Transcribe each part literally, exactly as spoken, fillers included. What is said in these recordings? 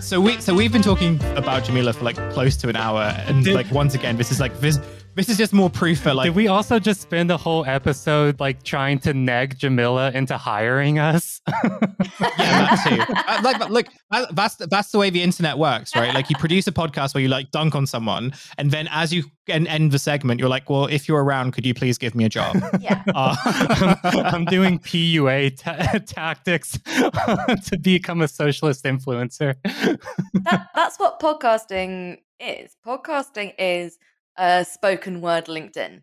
So we so we've been talking about Jamila for like close to an hour, and Did, like once again, this is like this this is just more proof that like. Did we also just spend a whole episode like trying to nag Jamila into hiring us? Yeah, that too. Uh, like, look, that, that's that's the way the internet works, right? Like, you produce a podcast where you like dunk on someone, and then as you end, end the segment, you're like, "Well, if you're around, could you please give me a job?" Yeah, uh, I'm, I'm doing P U A ta- tactics to become a socialist influencer. that, that's what podcasting is. Podcasting is a spoken word LinkedIn.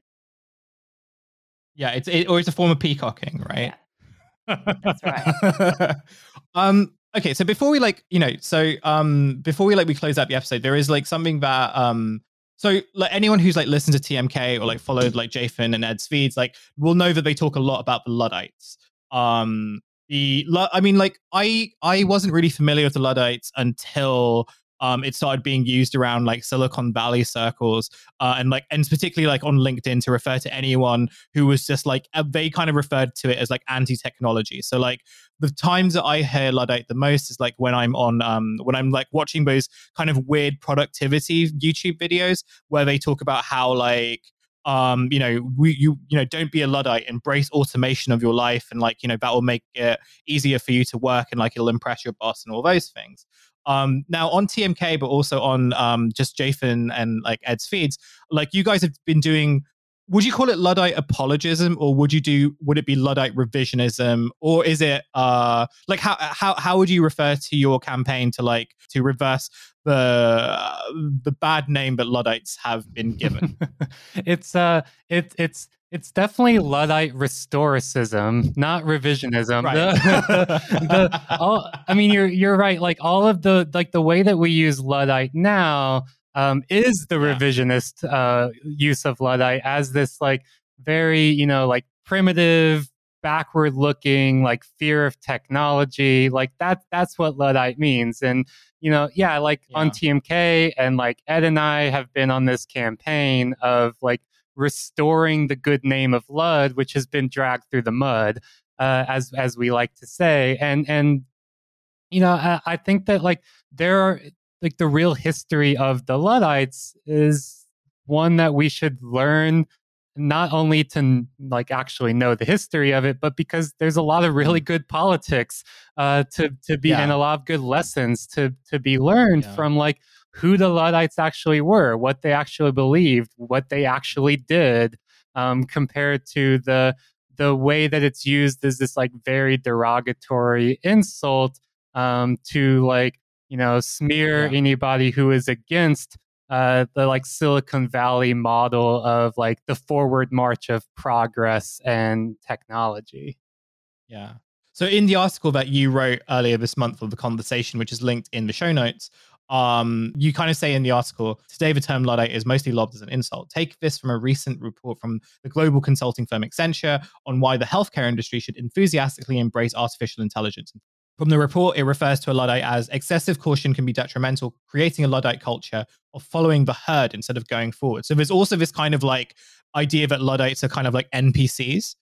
Yeah, it's it, or it's a form of peacocking, right? Yeah, that's right. um. Okay, so before we like, you know, so um, before we like we close out the episode, there is like something that um. So like anyone who's like listened to T M K or like followed like Jathan and Ed's feeds, like will know that they talk a lot about the Luddites. Um, the I mean, like I I wasn't really familiar with the Luddites until um it started being used around like Silicon Valley circles, uh, and like and particularly like on LinkedIn to refer to anyone who was just like uh, they kind of referred to it as like anti-technology. So like the times that I hear Luddite the most is like when I'm on um when I'm like watching those kind of weird productivity YouTube videos where they talk about how like um you know we you you know don't be a Luddite, embrace automation of your life, and like you know that will make it easier for you to work, and like it'll impress your boss and all those things. Um now on T M K but also on um just Jathan and like Ed's feeds, like you guys have been doing, would you call it Luddite apologism, or would you do would it be Luddite revisionism, or is it uh like how how how would you refer to your campaign to like to reverse the uh, the bad name that Luddites have been given? it's uh it, it's it's definitely Luddite restoricism, not revisionism. Right. The, the, all, I mean, you're you're right. Like all of the like the way that we use Luddite now um, is the Yeah. revisionist uh, use of Luddite as this like very you know like primitive, backward looking, like fear of technology. Like that that's what Luddite means. And you know, yeah, like Yeah. on T M K and like Ed and I have been on this campaign of like restoring the good name of Lud, which has been dragged through the mud, uh, as as we like to say. And and you know, I, I think that like there are like the real history of the Luddites is one that we should learn, not only to like actually know the history of it, but because there's a lot of really good politics uh, to to be Yeah. and a lot of good lessons to to be learned Yeah. from like who the Luddites actually were, what they actually believed, what they actually did, um, compared to the the way that it's used as this like very derogatory insult um, to like you know smear Yeah. anybody who is against uh, the like Silicon Valley model of like the forward march of progress and technology. Yeah. So in the article that you wrote earlier this month of The Conversation, which is linked in the show notes, um, you kind of say in the article, today the term Luddite is mostly lobbed as an insult. Take this from a recent report from the global consulting firm Accenture on why the healthcare industry should enthusiastically embrace artificial intelligence. From the report, it refers to a Luddite as excessive caution can be detrimental, creating a Luddite culture of following the herd instead of going forward. So there's also this kind of like idea that Luddites are kind of like N P Cs,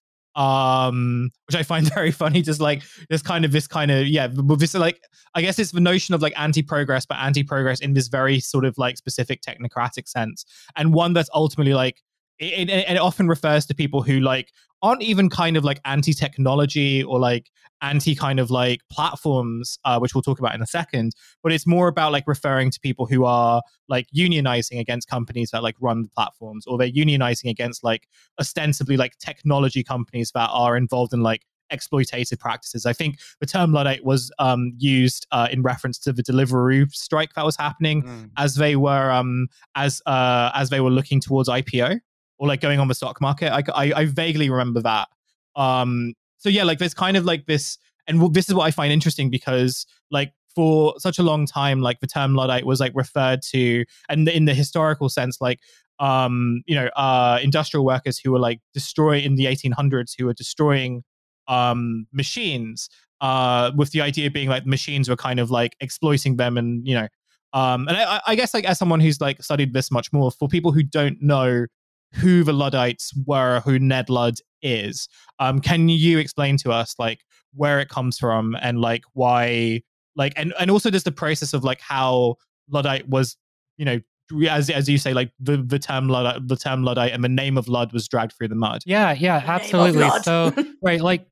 um, which I find very funny. Just like this kind of this kind of yeah, this like I guess it's the notion of like anti-progress, but anti-progress in this very sort of like specific technocratic sense, and one that's ultimately like it, it, it often refers to people who like aren't even kind of like anti-technology or like anti kind of like platforms, uh, which we'll talk about in a second, but it's more about like referring to people who are like unionizing against companies that like run the platforms, or they're unionizing against like ostensibly like technology companies that are involved in like exploitative practices. I think the term Luddite was um, used uh, in reference to the Deliveroo strike that was happening mm. as they were um, as uh, as they were looking towards I P O or like going on the stock market. I, I, I vaguely remember that. Um, so yeah, like there's kind of like this, and this is what I find interesting because like for such a long time, like the term Luddite was like referred to, and in the historical sense, like um, you know, uh, industrial workers who were like destroying in the eighteen hundreds, who were destroying um, machines, uh, with the idea being like machines were kind of like exploiting them, and you know, um, and I, I guess like as someone who's like studied this much more, for people who don't know who the Luddites were, who Ned Ludd is, um, can you explain to us like where it comes from and like why like, and, and also there's the process of like how Luddite was, you know, as as you say, like the, the term Luddite, the term Luddite and the name of Lud was dragged through the mud. Yeah, yeah, The name of absolutely. Lud. So, right, like,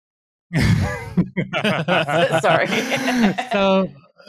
Sorry. so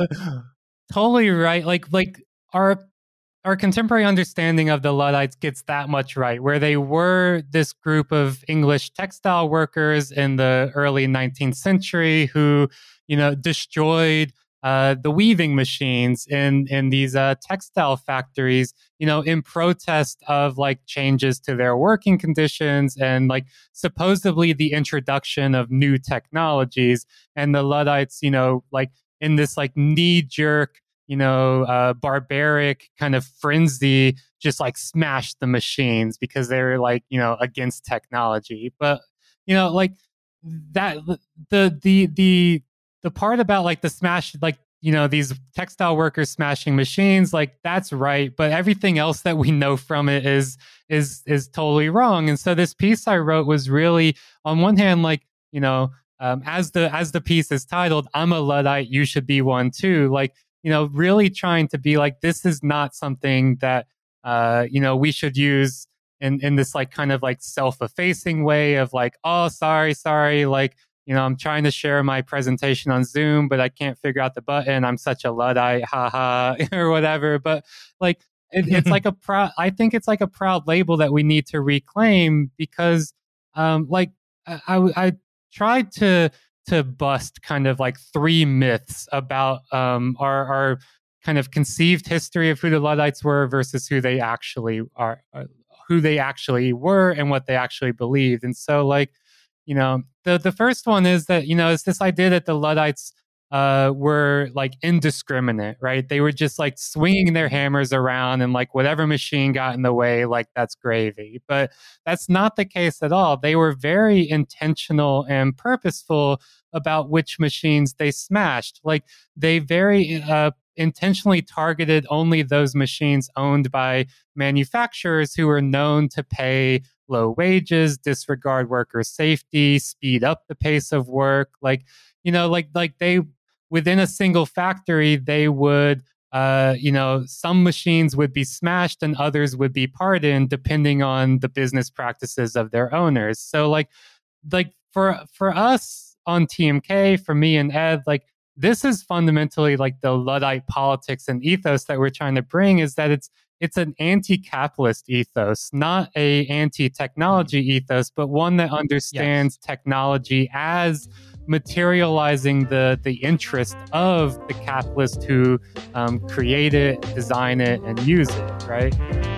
totally right. Like, like our our contemporary understanding of the Luddites gets that much right, where they were this group of English textile workers in the early nineteenth century who, you know, destroyed uh, the weaving machines in in these uh, textile factories, you know, in protest of like changes to their working conditions and like supposedly the introduction of new technologies. And the Luddites, you know, like in this like knee jerk, you know, uh, barbaric kind of frenzy, just like smashed the machines because they were like, you know, against technology. But, you know, like that, the, the, the, the part about like the smash, like, you know, these textile workers smashing machines, like that's right. But everything else that we know from it is, is, is totally wrong. And so this piece I wrote was really, on one hand, like, you know, um, as the, as the piece is titled, I'm a Luddite, you should be one too. Like, you know, really trying to be like, this is not something that, uh, you know, we should use in, in this like kind of like self-effacing way of like, oh, sorry, sorry. Like, you know, I'm trying to share my presentation on Zoom, but I can't figure out the button. I'm such a Luddite, haha, or whatever. But like, it, it's like a proud, I think it's like a proud label that we need to reclaim because, um, like, I, I, I tried to, to bust kind of like three myths about um, our, our kind of conceived history of who the Luddites were versus who they actually are, uh, who they actually were and what they actually believed. And so like, you know, the, the first one is that, you know, it's this idea that the Luddites uh, were like indiscriminate, right? They were just like swinging their hammers around and like whatever machine got in the way, like that's gravy. But that's not the case at all. They were very intentional and purposeful about which machines they smashed. Like they very uh, intentionally targeted only those machines owned by manufacturers who were known to pay low wages, disregard worker safety, speed up the pace of work. Like, you know, like like they within a single factory, they would, uh, you know, some machines would be smashed and others would be pardoned depending on the business practices of their owners. So like, like for for us on T M K, for me and Ed, like this is fundamentally like the Luddite politics and ethos that we're trying to bring is that it's it's an anti-capitalist ethos, not a anti-technology ethos, but one that understands yes. technology as materializing the the interest of the capitalist who um, create it, design it, and use it, right?